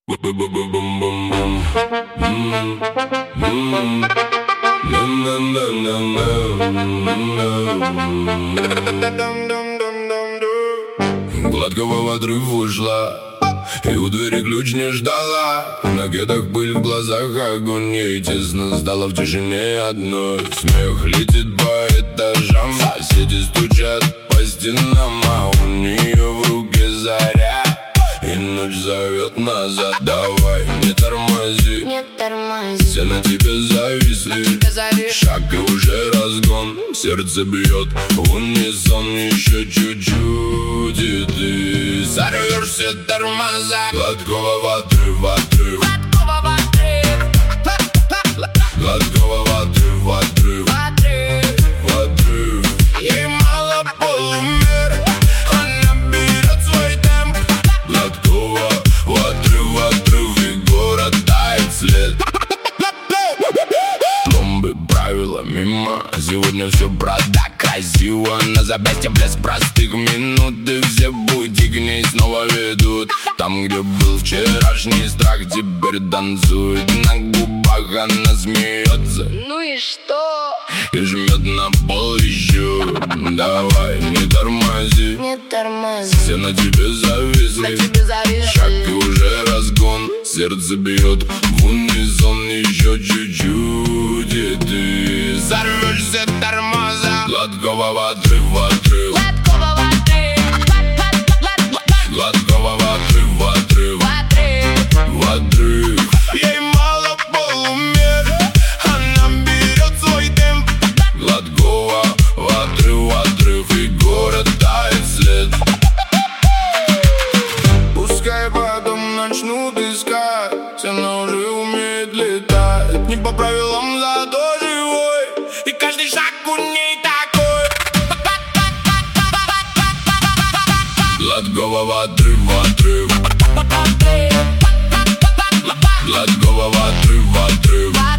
Гладкого в отрыв ушла, и у двери ключ не ждала. На кедах пыль, в глазах огонь. Ей тесно стало в тишине одной. Смех летит по этажам, соседи стучат по стенам, а у нее в руке заря, и ночь зовет назад. Давай, не тормози, не тормози. все на тебе зависли, шаг и уже разгон. Сердце бьет в унисон, еще чуть-чуть, и ты сорвешь все тормоза. Гладкого в отрыв, в отрыв, гладкого в отрыв, в отрыв, в отрыв. Ей мало полумер, она берет свой темп. Гладкого в отрыв, в отрыв, и город тает след. Пломбы, правила мимо, сегодня все правда красиво. На запястье блеск простых минут, и все пути к ней снова ведут. Там, где был вчерашний страх, теперь танцует на губах, она смеется. Ну и что? И жмет на пол еще. Давай, не тормози, Не тормози. все на тебе зависли, шаг и уже разгон. Сердце бьет в унисон, еще чуть-чуть, и ты сорвешь все тормоза. Гладкого в отрыв, в отрыв, гладкого в отрыв, в отрыв, в отрыв. Ей мало полумер, она берет свой темп. Гладкого в отрыв, в отрыв, и город тает след. Пускай потом начнут искать, она уже умеет летать. Не по правилам, зато живой, и каждый шаг у ней такой. Гладкого в отрыв, в отрыв, гладкого в отрыв, в отрыв.